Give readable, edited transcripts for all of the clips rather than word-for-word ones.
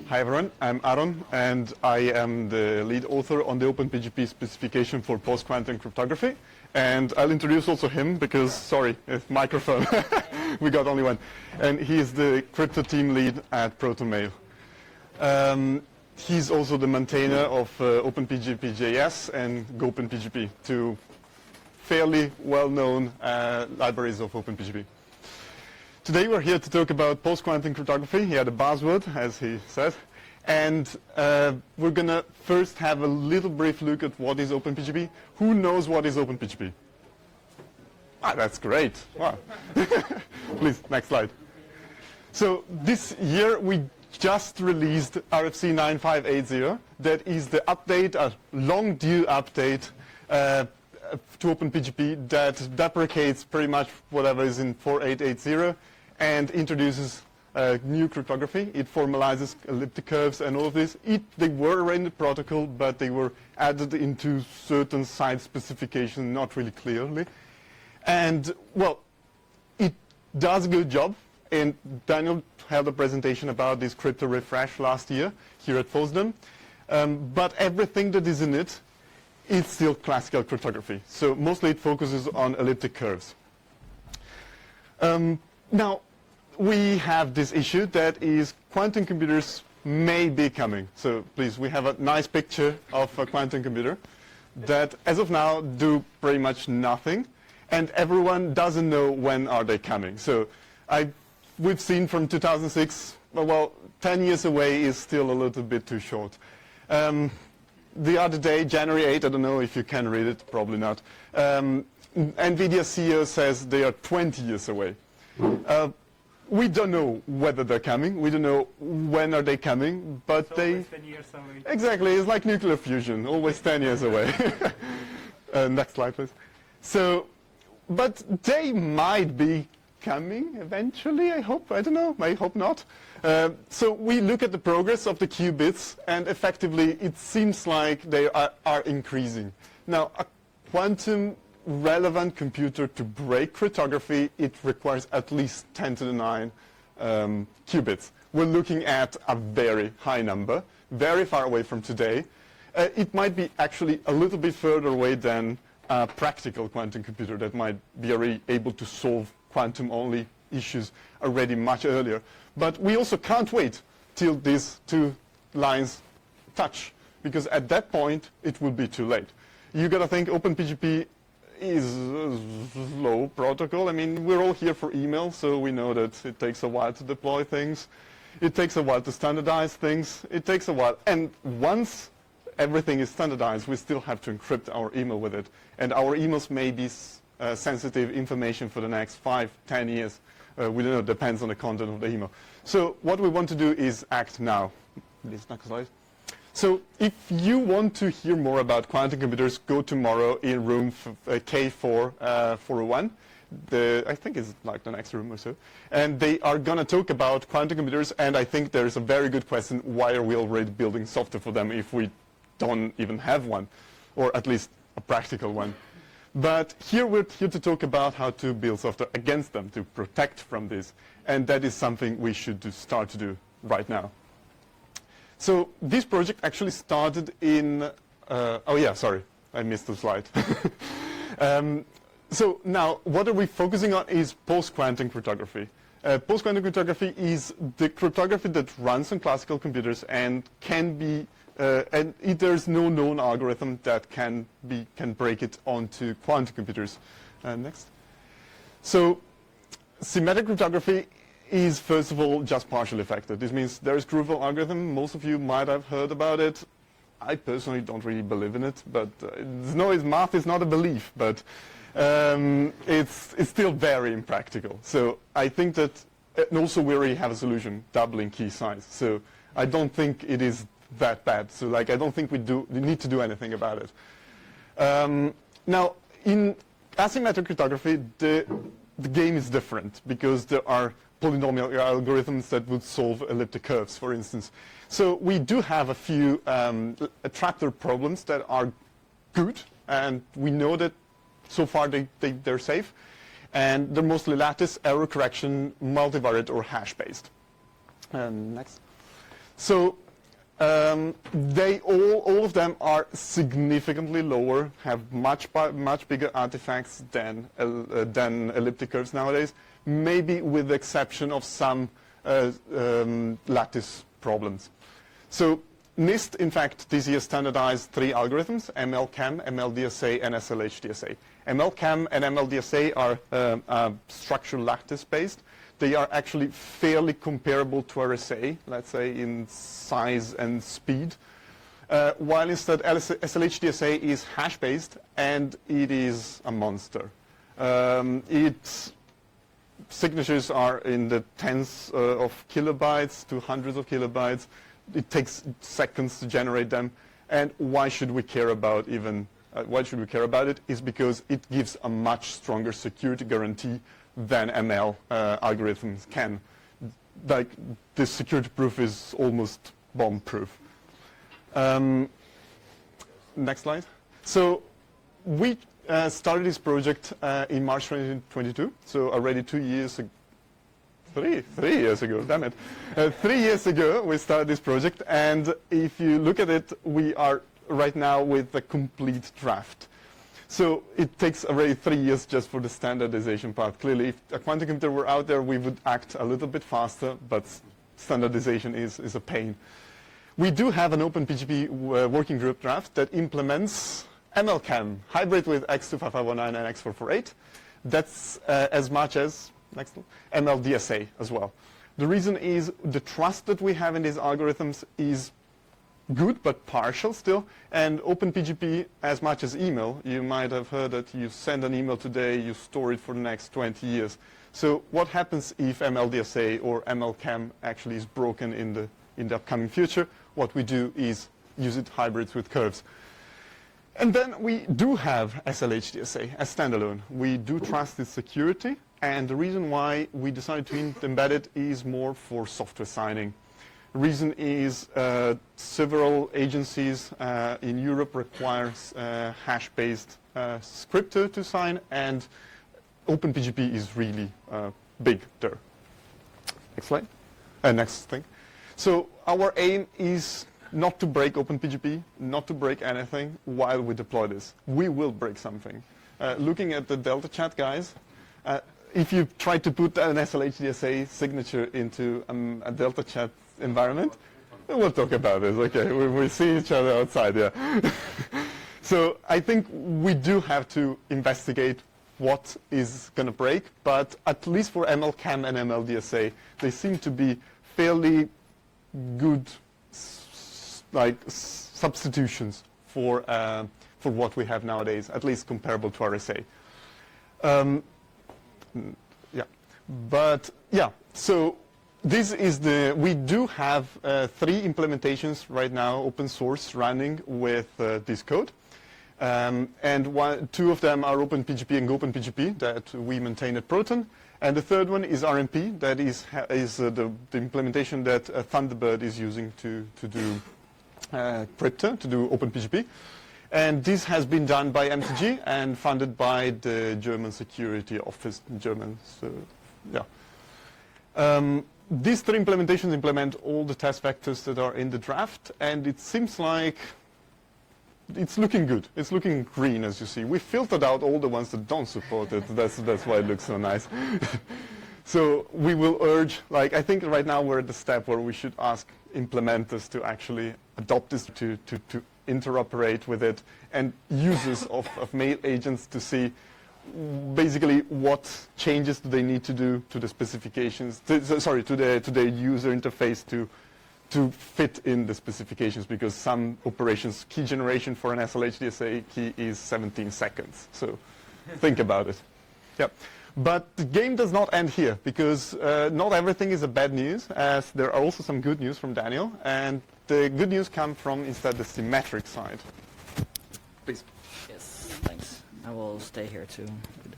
Hi everyone, I'm Aaron and I am the lead author on the OpenPGP specification for post-quantum cryptography. And I'll introduce also him because, sorry, microphone, we got only one. And he is the crypto team lead at ProtonMail. He's also the maintainer of OpenPGP.js and GopenPGP, two fairly well-known libraries of OpenPGP. Today we're here to talk about post-quantum cryptography. He had a buzzword, as he said. And we're going to first have a little brief look at what is OpenPGP. Who knows what is OpenPGP? Ah, that's great. Wow. Please, next slide. So this year we just released RFC 9580. That is the update, a long due update to OpenPGP that deprecates pretty much whatever is in 4880 and introduces new cryptography. It formalizes elliptic curves and all of this. They were already in the protocol, but they were added into certain site specifications, not really clearly. And, well, it does a good job. And Daniel held a presentation about this crypto refresh last year here at FOSDEM. But everything that is in it is still classical cryptography. So mostly it focuses on elliptic curves. Now, we have this issue that is quantum computers may be coming. So please, we have a nice picture of a quantum computer that, as of now, do pretty much nothing. And everyone doesn't know when are they coming. So we've seen from 2006, well, 10 years away is still a little bit too short. The other day, January 8, I don't know if you can read it, probably not. NVIDIA CEO says they are 20 years away. We don't know whether they're coming. We don't know when are they coming, but it's always 10 years away. Exactly, it's like nuclear fusion, always 10 years away. Next slide, please. So, but they might be coming eventually, I hope. I don't know, I hope not. So we look at the progress of the qubits, and effectively it seems like they are increasing. Now, a quantum relevant computer to break cryptography, it requires at least 10 to the 9 qubits. We're looking at a very high number, very far away from today. It might be actually a little bit further away than a practical quantum computer that might be already able to solve quantum-only issues already much earlier. But we also can't wait till these two lines touch, because at that point it will be too late. You got to think OpenPGP is a slow protocol. I mean, we're all here for email, so we know that it takes a while to deploy things. It takes a while to standardize things. It takes a while. And once everything is standardized, we still have to encrypt our email with it. And our emails may be sensitive information for the next 5, 10 years. We don't know, it depends on the content of the email. So what we want to do is act now. Please, next slide. So if you want to hear more about quantum computers, go tomorrow in room K4 401. I think it's like the next room or so. And they are going to talk about quantum computers, and I think there's a very good question, why are we already building software for them if we don't even have one, or at least a practical one. But here we're here to talk about how to build software against them, to protect from this. And that is something we should start to do right now. So this project actually started in, oh yeah, sorry, I missed the slide. So now, what are we focusing on is post-quantum cryptography. Post-quantum cryptography is the cryptography that runs on classical computers and can be, and there's no known algorithm that can break it onto quantum computers. Next. So symmetric cryptography is, first of all, just partially effective. This means there is Groovil algorithm. Most of you might have heard about it. I personally don't really believe in it, but math is not a belief, but it's still very impractical. So I think that, and also we already have a solution, doubling key size. So I don't think it is that bad. So like, I don't think we need to do anything about it. Now, in asymmetric cryptography, the game is different because there are polynomial algorithms that would solve elliptic curves, for instance. So we do have a few tractor problems that are good, and we know that so far they're safe. And they're mostly lattice, error correction, multivariate, or hash-based. Next. So they all of them are significantly lower, have much bigger artifacts than elliptic curves nowadays, maybe with the exception of some lattice problems. So NIST, in fact, this year standardized 3 algorithms: MLChem, MLDSA, and SLHDSA. MLChem and MLDSA are structural lattice-based. They are actually fairly comparable to RSA, let's say, in size and speed, while instead SLHDSA is hash-based, and it is a monster. Its signatures are in the tens of kilobytes to hundreds of kilobytes. It takes seconds to generate them. And why should we care about it? Is because it gives a much stronger security guarantee than ML algorithms can. Like, the security proof is almost bomb proof. Next slide. So we started this project in March 2022, so already 2 years ago. 3 years ago, damn it. 3 years ago we started this project, and if you look at it, we are right now with the complete draft. So it takes already 3 years just for the standardization part. Clearly, if a quantum computer were out there, we would act a little bit faster, but standardization is a pain. We do have an OpenPGP working group draft that implements MLChem, hybrid with X25519 and X448. That's as much as MLDSA as well. The reason is the trust that we have in these algorithms is good, but partial still. And OpenPGP, as much as email, you might have heard that you send an email today, you store it for the next 20 years. So what happens if MLDSA or MLChem actually is broken in the upcoming future? What we do is use it hybrids with curves. And then we do have SLHDSA as standalone. We do trust its security, and the reason why we decided to embed it is more for software signing. The reason is several agencies in Europe require hash-based script to sign, and OpenPGP is really big there. Next slide. Next thing. So our aim is not to break OpenPGP, not to break anything while we deploy this. We will break something. Looking at the Delta Chat guys, if you try to put an SLHDSA signature into a Delta Chat environment, we'll talk about this. Okay, we see each other outside, yeah. So I think we do have to investigate what is going to break, but at least for MLChem and MLDSA, they seem to be fairly good substitutions for what we have nowadays, at least comparable to RSA. Yeah, but yeah, so this is we do have 3 implementations right now, open source, running with this code. And 2 of them are OpenPGP and GopenPGP that we maintain at Proton. And the third one is RMP, that is the implementation that Thunderbird is using to do crypto, to do OpenPGP. And this has been done by MTG and funded by the German Security Office, German, so yeah. These 3 implementations implement all the test vectors that are in the draft, and it seems like it's looking good. It's looking green, as you see. We filtered out all the ones that don't support it. That's why it looks so nice. So we will urge, I think right now we're at the step where we should ask implementers to actually adopt this, to interoperate with it, and users of mail agents to see basically what changes do they need to do to the specifications, to the user interface to fit in the specifications, because some operations, key generation for an SLHDSA key is 17 seconds. So think about it. Yep. But the game does not end here, because not everything is a bad news, as there are also some good news from Daniel, and the good news comes from instead the symmetric side. Please. Yes, thanks. I will stay here too.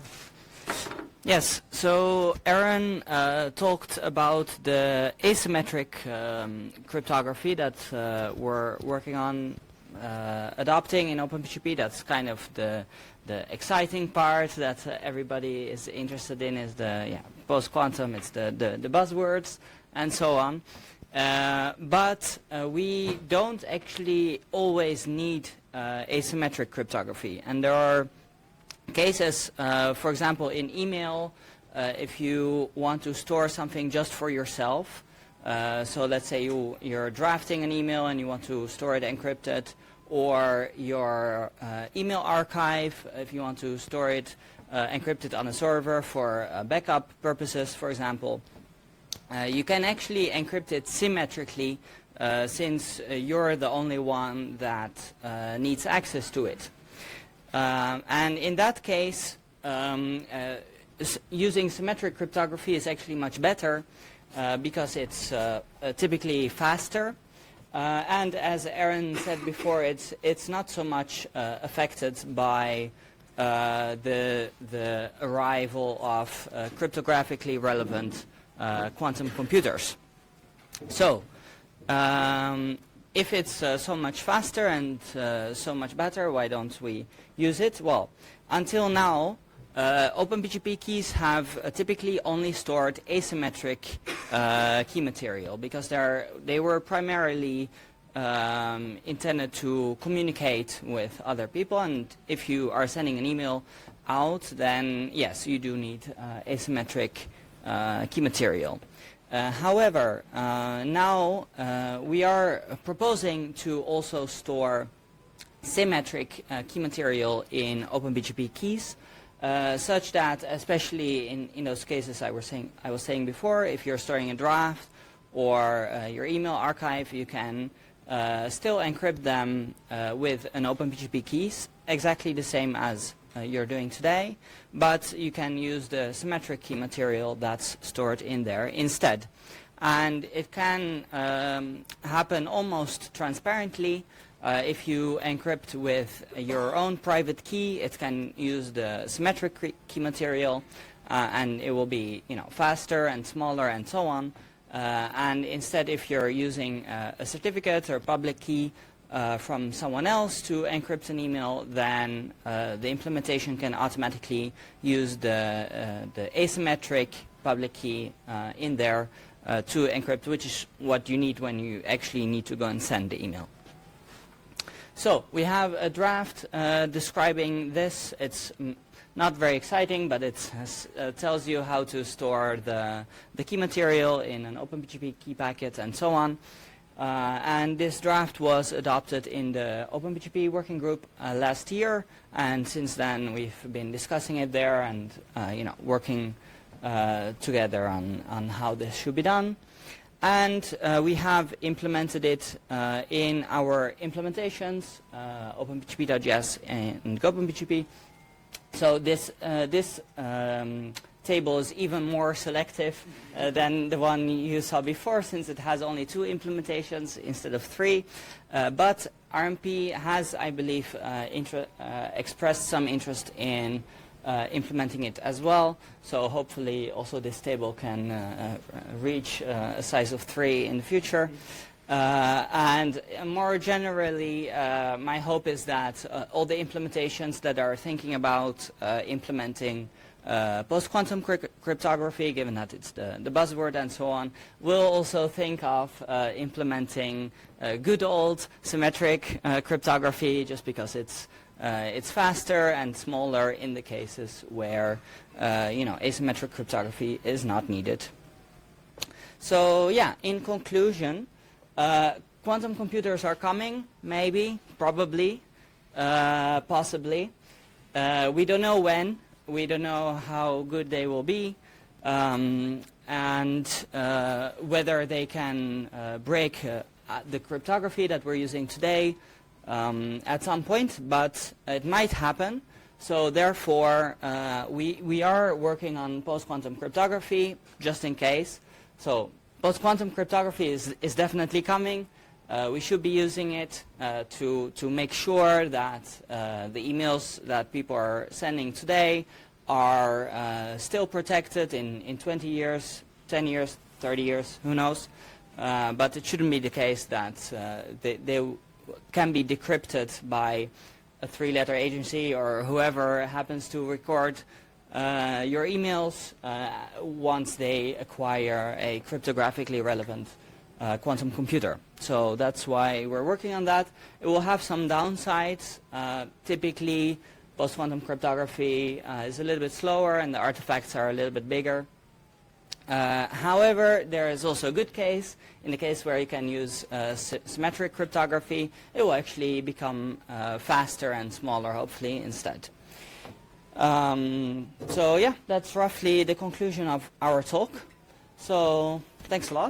Yes, so Aaron talked about the asymmetric cryptography that we're working on adopting in OpenPGP. That's kind of the exciting part that everybody is interested in, is the post-quantum, it's the buzzwords and so on. But we don't actually always need asymmetric cryptography. And there are cases, for example, in email, if you want to store something just for yourself. So let's say you're drafting an email and you want to store it encrypted, or your email archive, if you want to store it encrypted on a server for backup purposes, for example. You can actually encrypt it symmetrically since you're the only one that needs access to it. And in that case, using symmetric cryptography is actually much better because it's typically faster. And as Aaron said before, it's not so much affected by the arrival of cryptographically relevant quantum computers. So, if it's so much faster and so much better, why don't we use it? Well, until now, OpenPGP keys have typically only stored asymmetric key material because they were primarily intended to communicate with other people, and if you are sending an email out, then yes, you do need asymmetric key material. However, now we are proposing to also store symmetric key material in OpenPGP keys, such that, especially in those cases I was saying before, if you're storing a draft or your email archive, you can still encrypt them with an OpenPGP keys, exactly the same as you're doing today, but you can use the symmetric key material that's stored in there instead. And it can happen almost transparently. If you encrypt with your own private key, it can use the symmetric key material, and it will be, faster and smaller and so on. And instead, if you're using a certificate or public key from someone else to encrypt an email, then the implementation can automatically use the asymmetric public key in there to encrypt, which is what you need when you actually need to go and send the email. So we have a draft describing this. It's not very exciting, but it tells you how to store the key material in an OpenPGP key packet and so on. And this draft was adopted in the OpenPGP working group last year, and since then we've been discussing it there and working together on how this should be done. And we have implemented it in our implementations, OpenPGP.js and GopenPGP. So this table is even more selective than the one you saw before, since it has only 2 implementations instead of 3. But RMP has, I believe, expressed some interest in implementing it as well. So hopefully also this table can reach a size of 3 in the future. And more generally, my hope is that all the implementations that are thinking about implementing post-quantum cryptography, given that it's the buzzword and so on, will also think of implementing good old symmetric cryptography, just because it's faster and smaller in the cases where asymmetric cryptography is not needed. So yeah, in conclusion, quantum computers are coming, maybe, probably, possibly. We don't know when. We don't know how good they will be, and whether they can break the cryptography that we're using today at some point, but it might happen. So therefore, we are working on post-quantum cryptography, just in case. So post-quantum cryptography is definitely coming. We should be using it to make sure that the emails that people are sending today are still protected in 20 years, 10 years, 30 years, who knows. But it shouldn't be the case that they can be decrypted by a 3-letter agency or whoever happens to record your emails once they acquire a cryptographically relevant quantum computer. So that's why we're working on that. It will have some downsides. Typically, post-quantum cryptography is a little bit slower and the artifacts are a little bit bigger. However, there is also a good case. In the case where you can use symmetric cryptography, it will actually become faster and smaller, hopefully, instead. So yeah, that's roughly the conclusion of our talk. So thanks a lot.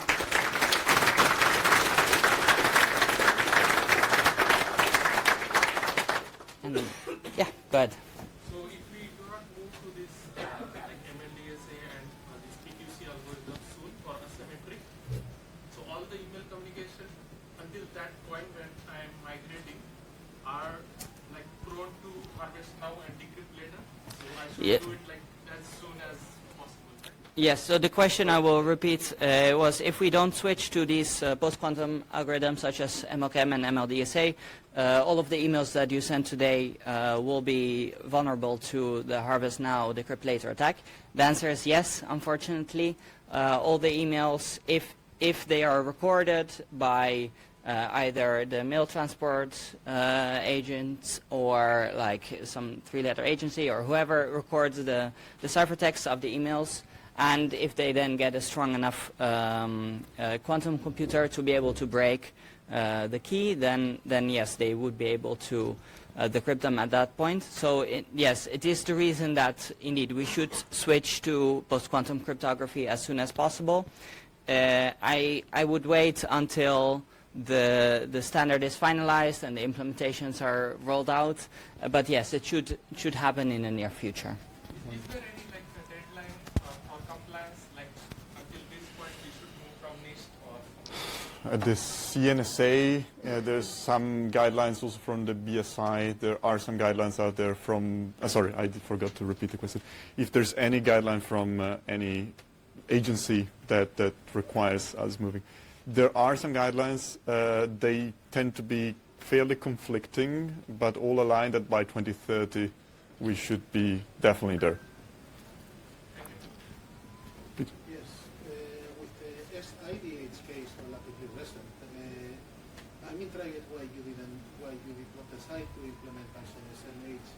And yeah, go ahead. So if we do not move to this like MLDSA and this PQC algorithm soon for asymmetric, so all the email communication until that point when I am migrating are like prone to harvest now and decrypt later. So I should do it like as soon as possible. Yes, so the question I will repeat was if we don't switch to these post-quantum algorithms such as MLChem and MLDSA, all of the emails that you sent today will be vulnerable to the harvest now, decrypt later attack. The answer is yes, unfortunately. All the emails, if they are recorded by either the mail transport agent or like some three-letter agency or whoever records the ciphertext of the emails, and if they then get a strong enough quantum computer to be able to break the key, then yes, they would be able to decrypt them at that point. So yes, it is the reason that indeed we should switch to post-quantum cryptography as soon as possible. I would wait until the standard is finalized and the implementations are rolled out, but yes, it should happen in the near future. Is there any like a deadline for compliance, like until this point we should move from NIST or? At the CNSA, there's some guidelines also from the BSI. There are some guidelines out there from, sorry, I forgot to repeat the question. If there's any guideline from any agency that requires us moving. There are some guidelines. They tend to be fairly conflicting, but all align that by 2030 we should be definitely there. Yes, with the SIDH case relatively recent, I'm intrigued why you did not decide to implement ISO SMH